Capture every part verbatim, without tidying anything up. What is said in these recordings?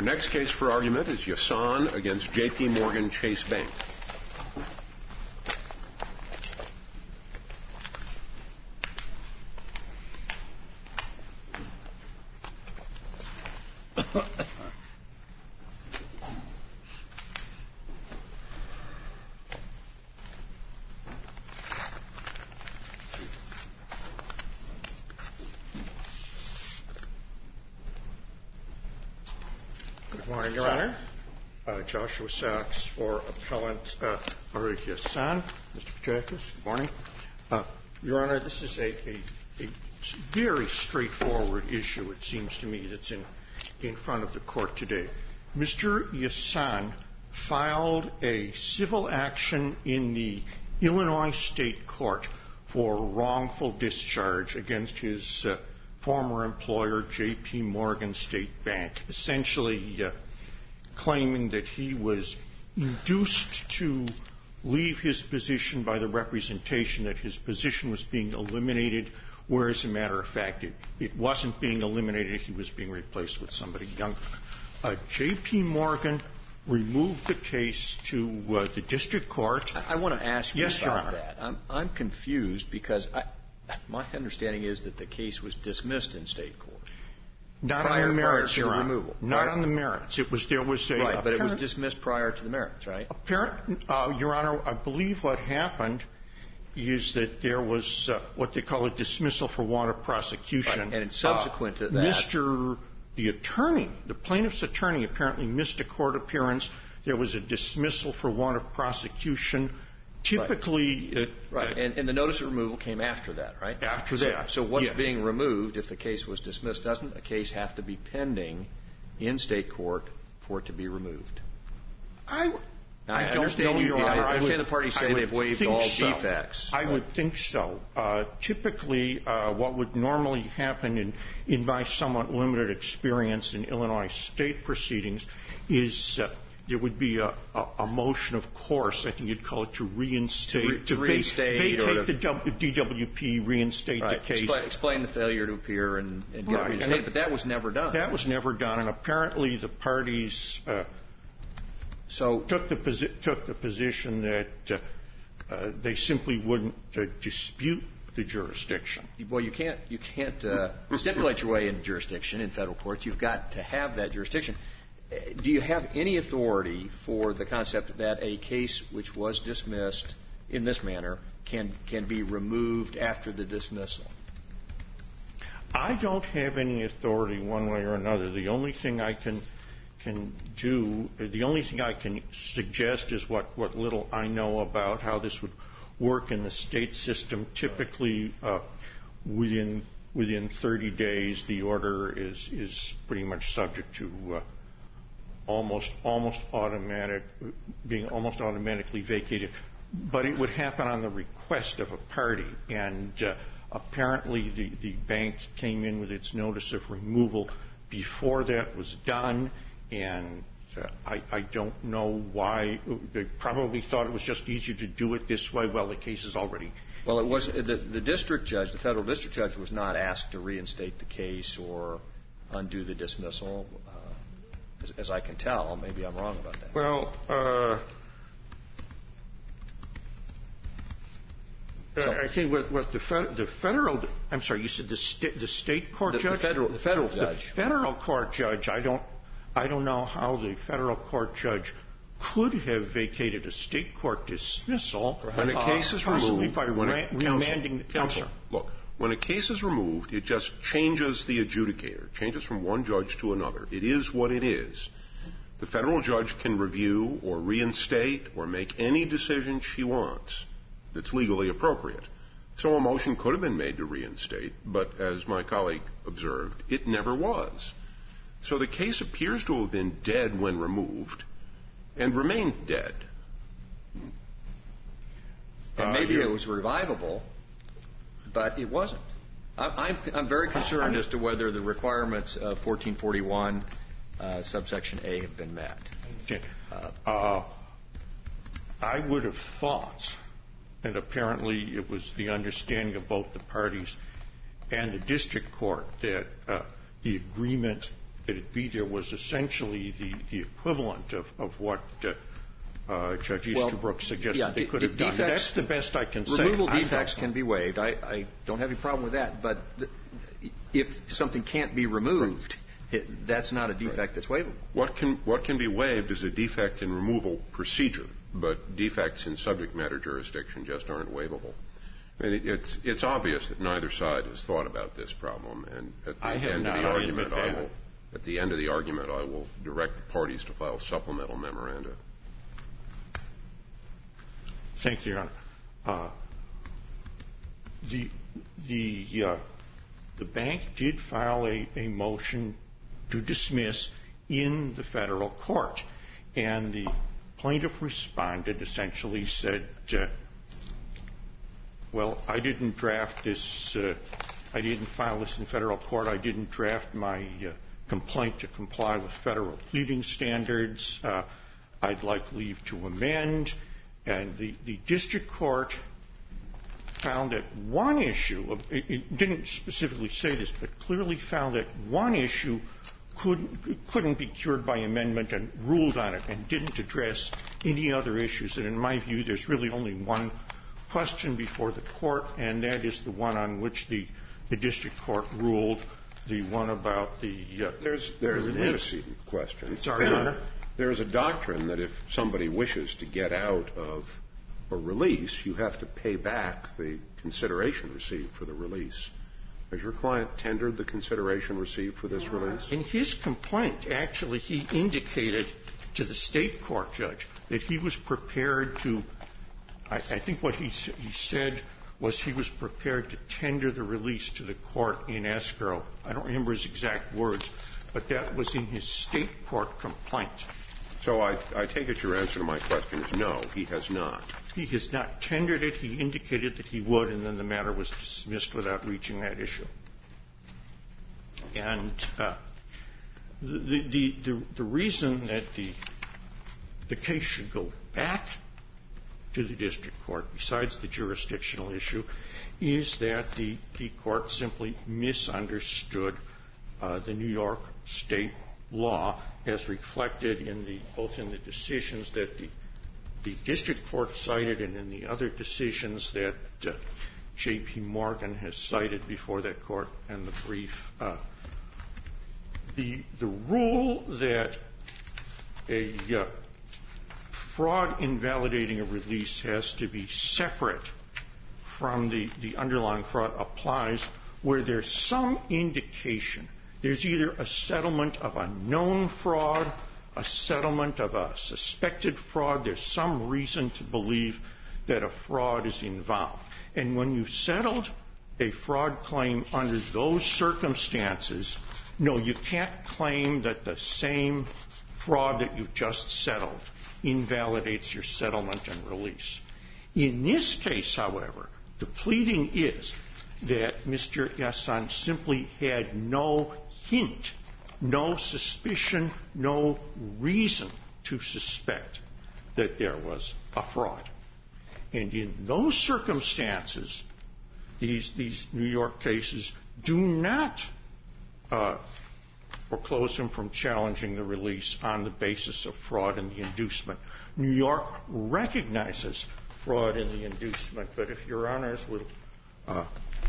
Our next case for argument is Yassan against J P. Morgan Chase Bank. Good morning, Your Honor. Uh, Joshua Sachs for Appellant uh, Farouk Yassan. Mister Petrakis, good morning. Uh, Your Honor, this is a, a, a very straightforward issue, it seems to me, that's in, in front of the Court today. Mister Yassan filed a civil action in the Illinois State Court for wrongful discharge against his uh, former employer, J P. Morgan State Bank, essentially uh, claiming that he was induced to leave his position by the representation that his position was being eliminated, where, as a matter of fact, it, it wasn't being eliminated. He was being replaced with somebody younger. Uh, J P. Morgan removed the case to uh, the district court. I, I want to ask you yes, about that. I'm, I'm confused because I, my understanding is that the case was dismissed in state court. Not prior, on the merits, Your Honor. Removal. Not prior. on the merits. It was there was a right, but apparent, it was dismissed prior to the merits, right? Apparent, uh, Your Honor, I believe what happened is that there was uh, what they call a dismissal for want of prosecution. Right. And subsequent uh, to that, Mister the attorney, the plaintiff's attorney, apparently missed a court appearance. There was a dismissal for want of prosecution. Typically, right, it, right. Uh, and, and the notice of removal came after that, right? After so, that. So what's yes. being removed if the case was dismissed? Doesn't a case have to be pending in state court for it to be removed? I, now, I, I don't understand know, you, Your I Honor. understand I would, the parties say they've waived all so. defects. I but. would think so. Uh, typically, uh, what would normally happen in, in my somewhat limited experience in Illinois state proceedings is uh, there would be a, a, a motion, of course, I think you'd call it to reinstate, to, re, to va- reinstate vacate to, the w, D W P, reinstate right, the case. Explain, explain the failure to appear and, and get right. reinstated, and but that was never done. That was never done, and apparently the parties uh, so took the posi- took the position that uh, uh, they simply wouldn't uh, dispute the jurisdiction. Well, you can't you can't uh, stipulate your way into jurisdiction in federal court. You've got to have that jurisdiction. Do you have any authority for the concept that a case which was dismissed in this manner can can be removed after the dismissal? I don't have any authority one way or another. The only thing I can can do, the only thing I can suggest is what, what little I know about how this would work in the state system. Typically, uh, within within thirty days, the order is is pretty much subject to uh, almost almost automatic being almost automatically vacated. But it would happen on the request of a party, and uh, apparently the, the bank came in with its notice of removal before that was done, and uh, I, I don't know why. They probably thought it was just easier to do it this way. Well, the case is already. Well, it was the, the district judge, the federal district judge, was not asked to reinstate the case or undo the dismissal, uh, as, as I can tell. Maybe I'm wrong about that. Well, uh, So, I think what, what the, fed, the federal, I'm sorry, you said the, sta- the state court the, judge? The federal, the federal judge. The federal court judge, I don't, I don't know how the federal court judge could have vacated a state court dismissal. When a case uh, is possibly removed, by when ra- a, remanding the counsel, look, when a case is removed, it just changes the adjudicator, changes from one judge to another. It is what it is. The federal judge can review or reinstate or make any decision she wants that's legally appropriate. So a motion could have been made to reinstate, but as my colleague observed, it never was. So the case appears to have been dead when removed and remained dead. And maybe uh, it was revivable, but it wasn't. I'm, I'm, I'm very concerned as to whether the requirements of fourteen forty-one uh, subsection A have been met. Okay. Uh, uh, I would have thought, and apparently it was the understanding of both the parties and the district court, that uh, the agreement that it be there was essentially the, the equivalent of, of what uh, uh, Judge Easterbrook well, suggested yeah, they could have done. That's the best I can say. Removal defects can be waived. I, I don't have any problem with that. But the, if something can't be removed, it, that's not a defect right. that's waivable. What can, what can be waived is a defect in removal procedure, but defects in subject matter jurisdiction just aren't waivable. I mean, it, it's, it's obvious that neither side has thought about this problem, and at the I end of the not, argument, I, I will, at the end of the argument, I will direct the parties to file supplemental memoranda. Thank you, Your Honor. Uh, the the uh, the bank did file a, a motion to dismiss in the federal court, and the plaintiff responded, essentially said, uh, well, I didn't draft this, uh, I didn't file this in federal court, I didn't draft my uh, complaint to comply with federal pleading standards, uh, I'd like leave to amend. And the, the district court found that one issue, of, it, it didn't specifically say this, but clearly found that one issue couldn't, couldn't be cured by amendment and ruled on it and didn't address any other issues. And in my view, there's really only one question before the court, and that is the one on which the, the district court ruled, the one about the... Uh, there's there's an antecedent question. Sorry, Your Honor. There is a doctrine that if somebody wishes to get out of a release, you have to pay back the consideration received for the release. Has your client tendered the consideration received for this release? In his complaint, actually, he indicated to the state court judge that he was prepared to, I, I think what he, he said was he was prepared to tender the release to the court in escrow. I don't remember his exact words, but that was in his state court complaint. So I, I take it your answer to my question is no, he has not. He has not tendered it. He indicated that he would, and then the matter was dismissed without reaching that issue. And uh, the, the, the, the reason that the, the case should go back to the district court, besides the jurisdictional issue, is that the, the court simply misunderstood uh, the New York state law as reflected in the, both in the decisions that the, the district court cited and in the other decisions that uh, J P Morgan has cited before that court and the brief. Uh, the, the rule that a uh, fraud invalidating a release has to be separate from the, the underlying fraud applies where there's some indication. There's either a settlement of a known fraud, a settlement of a suspected fraud. There's some reason to believe that a fraud is involved. And when you settled a fraud claim under those circumstances, no, you can't claim that the same fraud that you've just settled invalidates your settlement and release. In this case, however, the pleading is that Mister Yassan simply had no hint, no suspicion, no reason to suspect that there was a fraud. And in those circumstances, these, these New York cases do not uh, foreclose him from challenging the release on the basis of fraud in the inducement. New York recognizes fraud in the inducement, but if Your Honors will uh,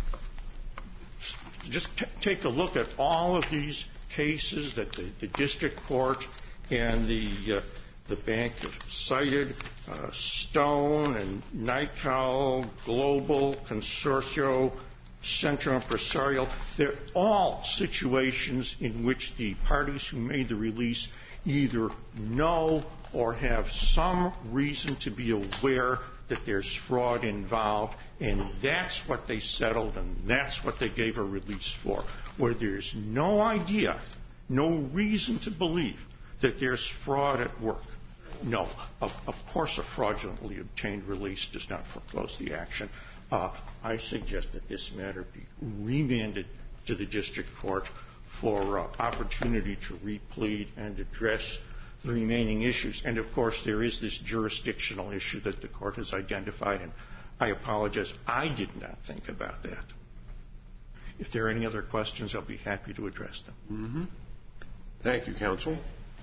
just t- take a look at all of these cases that the, the district court and the uh, the bank have cited, uh, Stone and Nycal, Global, Consortio, Centro Empresarial, they're all situations in which the parties who made the release either know or have some reason to be aware that there's fraud involved, and that's what they settled and that's what they gave a release for. Where there's no idea, no reason to believe that there's fraud at work. No, of, of course a fraudulently obtained release does not foreclose the action. Uh, I suggest that this matter be remanded to the district court for uh, opportunity to replead and address the remaining issues. And, of course, there is this jurisdictional issue that the court has identified, and I apologize. I did not think about that. If there are any other questions, I'll be happy to address them. Mm-hmm. Thank you, counsel.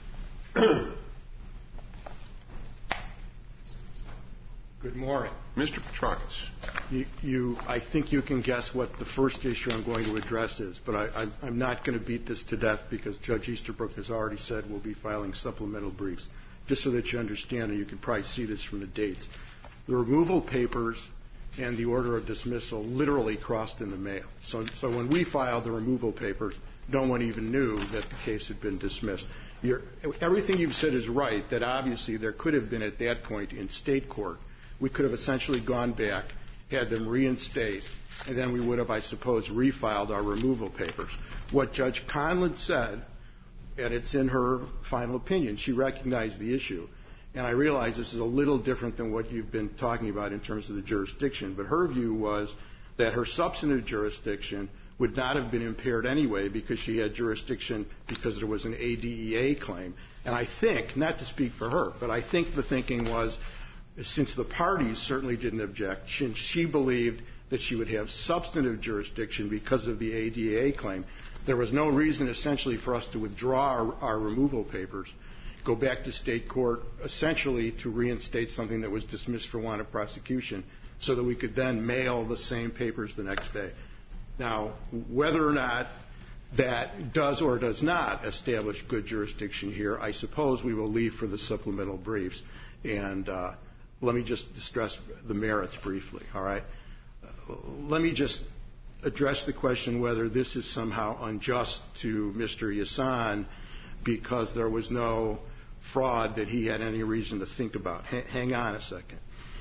Good morning. Mister Petrakis. You, you, I think you can guess what the first issue I'm going to address is, but I, I'm, I'm not going to beat this to death because Judge Easterbrook has already said we'll be filing supplemental briefs, just so that you understand, and you can probably see this from the dates. The removal papers and the order of dismissal literally crossed in the mail. So, so when we filed the removal papers, no one even knew that the case had been dismissed. You're, everything you've said is right, that obviously there could have been at that point in state court. We could have essentially gone back, had them reinstate, and then we would have, I suppose, refiled our removal papers. What Judge Conlon said, and it's in her final opinion, she recognized the issue. And I realize this is a little different than what you've been talking about in terms of the jurisdiction, but her view was that her substantive jurisdiction would not have been impaired anyway because she had jurisdiction because there was an A D E A claim. And I think, not to speak for her, but I think the thinking was, since the parties certainly didn't object, she, she believed that she would have substantive jurisdiction because of the A D E A claim. There was no reason essentially for us to withdraw our, our removal papers, go back to state court essentially to reinstate something that was dismissed for want of prosecution so that we could then mail the same papers the next day. Now, whether or not that does or does not establish good jurisdiction here, I suppose we will leave for the supplemental briefs. And uh, let me just stress the merits briefly, all right? Uh, let me just address the question whether this is somehow unjust to Mister Yassan because there was no fraud that he had any reason to think about. H- hang on a second.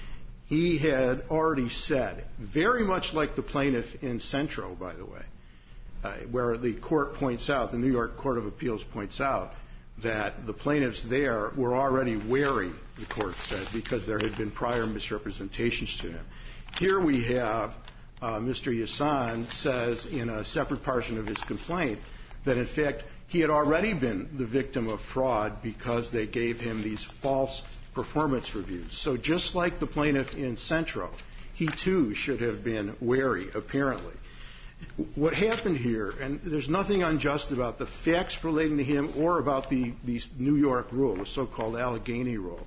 He had already said, very much like the plaintiff in Centro, by the way, uh, where the court points out, the New York Court of Appeals points out, that the plaintiffs there were already wary, the court said, because there had been prior misrepresentations to him. Here we have uh, Mister Yassan says in a separate portion of his complaint that, in fact, he had already been the victim of fraud because they gave him these false performance reviews. So just like the plaintiff in Centro, he too should have been wary, apparently. What happened here, and there's nothing unjust about the facts relating to him or about the, the New York rule, the so-called Allegheny rule.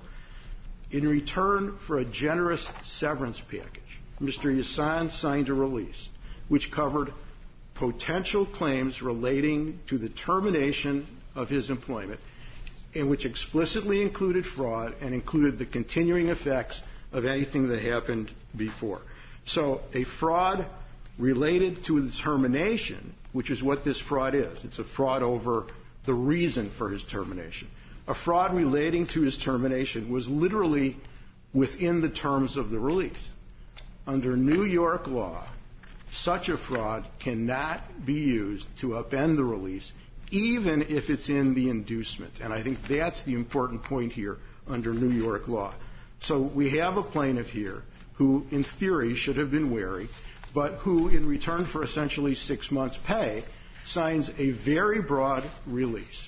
In return for a generous severance package, Mister Yassan signed a release which covered potential claims relating to the termination of his employment and which explicitly included fraud and included the continuing effects of anything that happened before. So a fraud related to the termination, which is what this fraud is. It's a fraud over the reason for his termination. A fraud relating to his termination was literally within the terms of the release. Under New York law, such a fraud cannot be used to upend the release, even if it's in the inducement. And I think that's the important point here under New York law. So we have a plaintiff here who, in theory, should have been wary, but who, in return for essentially six months' pay, signs a very broad release.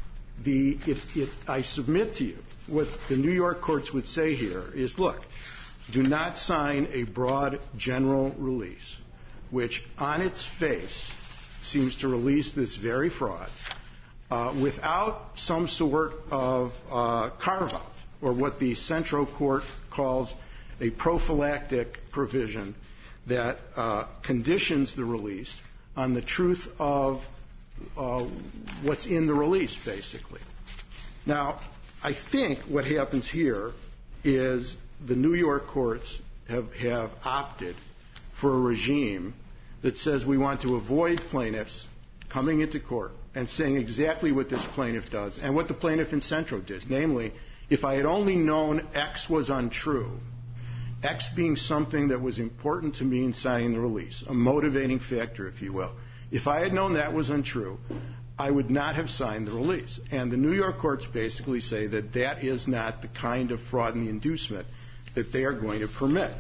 The, it, it, I submit to you, what the New York courts would say here is, look, do not sign a broad general release, which on its face seems to release this very fraud, uh, without some sort of uh, carve-out, or what the Central Court calls a prophylactic provision that uh, conditions the release on the truth of uh, what's in the release, basically. Now, I think what happens here is the New York courts have, have opted for a regime that says we want to avoid plaintiffs coming into court and saying exactly what this plaintiff does and what the plaintiff in Centro did. Namely, if I had only known X was untrue, X being something that was important to me in signing the release, a motivating factor, if you will. If I had known that was untrue, I would not have signed the release. And the New York courts basically say that that is not the kind of fraud in the inducement that they are going to permit.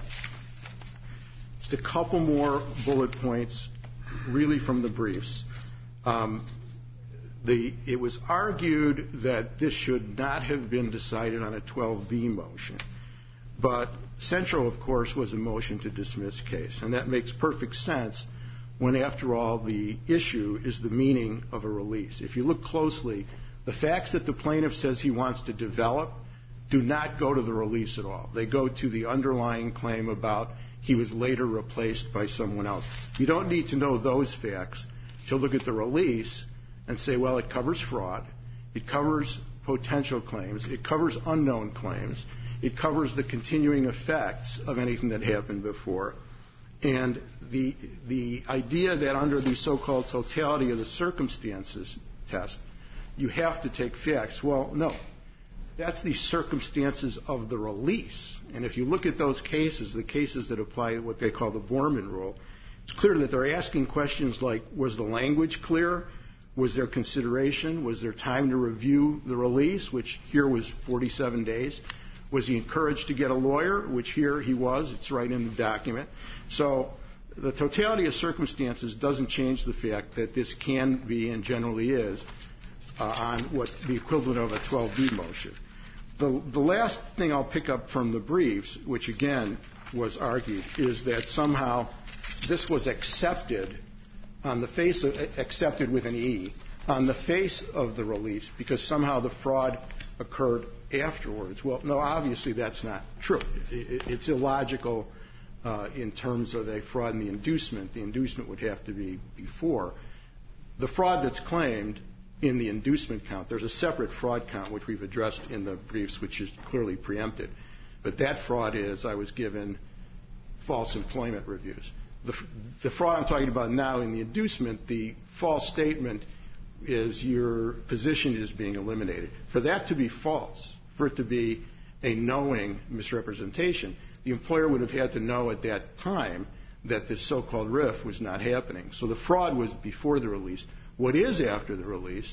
Just a couple more bullet points, really from the briefs. Um, the, it was argued that this should not have been decided on a twelve B motion. But Central, of course, was a motion to dismiss case, and that makes perfect sense when, after all, the issue is the meaning of a release. If you look closely, the facts that the plaintiff says he wants to develop do not go to the release at all. They go to the underlying claim about he was later replaced by someone else. You don't need to know those facts to look at the release and say, well, it covers fraud, it covers potential claims, it covers unknown claims, it covers the continuing effects of anything that happened before. And the, the idea that under the so-called totality of the circumstances test, you have to take facts, well, no. That's the circumstances of the release. And if you look at those cases, the cases that apply what they call the Borman rule, it's clear that they're asking questions like, was the language clear? Was there consideration? Was there time to review the release, which here was forty-seven days? Was he encouraged to get a lawyer, which here he was? It's right in the document. So the totality of circumstances doesn't change the fact that this can be and generally is uh, on what the equivalent of a twelve B motion. The, the last thing I'll pick up from the briefs, which again was argued, is that somehow this was accepted on the face of, accepted with an E, on the face of the release because somehow the fraud occurred afterwards. Well, no, obviously that's not true. It, it's illogical uh, in terms of a fraud in the inducement. The inducement would have to be before. The fraud that's claimed in the inducement count, there's a separate fraud count which we've addressed in the briefs, which is clearly preempted. But that fraud is I was given false employment reviews. The, the fraud I'm talking about now in the inducement, the false statement is your position is being eliminated. For that to be false, for it to be a knowing misrepresentation, the employer would have had to know at that time that this so-called R I F was not happening. So the fraud was before the release. What is after the release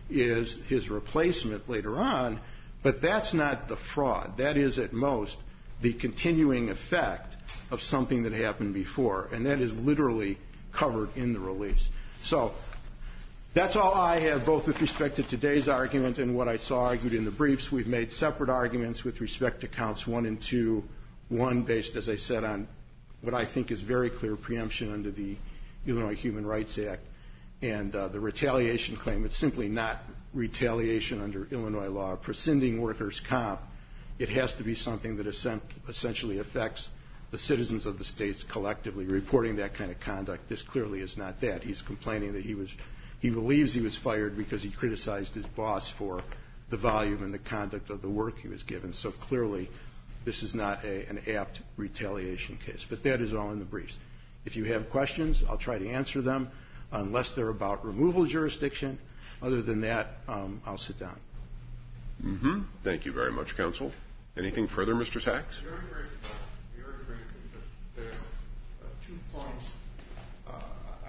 is his replacement later on, but that's not the fraud. That is at most the continuing effect of something that happened before, and that is literally covered in the release. So that's all I have, both with respect to today's argument and what I saw argued in the briefs. We've made separate arguments with respect to counts one and two, one based, as I said, on what I think is very clear preemption under the Illinois Human Rights Act, and uh, the retaliation claim. It's simply not retaliation under Illinois law. Prescinding workers' comp, it has to be something that essentially affects the citizens of the states collectively. Reporting that kind of conduct, this clearly is not that. He's complaining that he was, he believes he was fired because he criticized his boss for the volume and the conduct of the work he was given. So clearly, this is not a, an apt retaliation case. But that is all in the briefs. If you have questions, I'll try to answer them, unless they're about removal jurisdiction. Other than that, um, I'll sit down. Mm-hmm. Thank you very much, counsel. Anything further, Mister Sachs? Very, very, very briefly, there are uh, two points. Uh,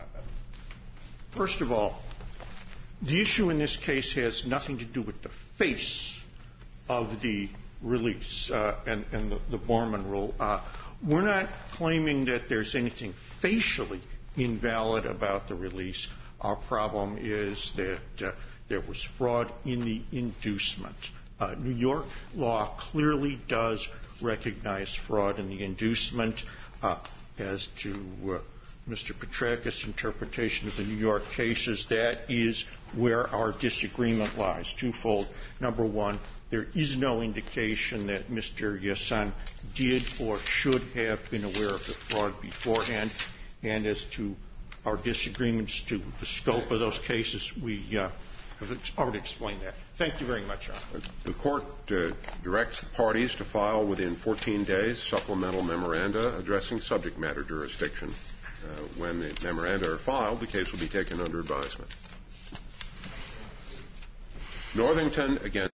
first of all, the issue in this case has nothing to do with the face of the release uh, and, and the, the Borman rule. Uh, we're not claiming that there's anything facially invalid about the release. Our problem is that uh, there was fraud in the inducement. Uh, New York law clearly does recognize fraud in the inducement. Uh, as to uh, Mister Petrakis' interpretation of the New York cases, that is where our disagreement lies. Twofold. Number one, there is no indication that Mister Yassin did or should have been aware of the fraud beforehand. And as to our disagreements to the scope of those cases, we uh, have already explained that. Thank you very much, Your Honor. The Court uh, directs the parties to file within fourteen days supplemental memoranda addressing subject matter jurisdiction. Uh, when the memoranda are filed, the case will be taken under advisement. Northington against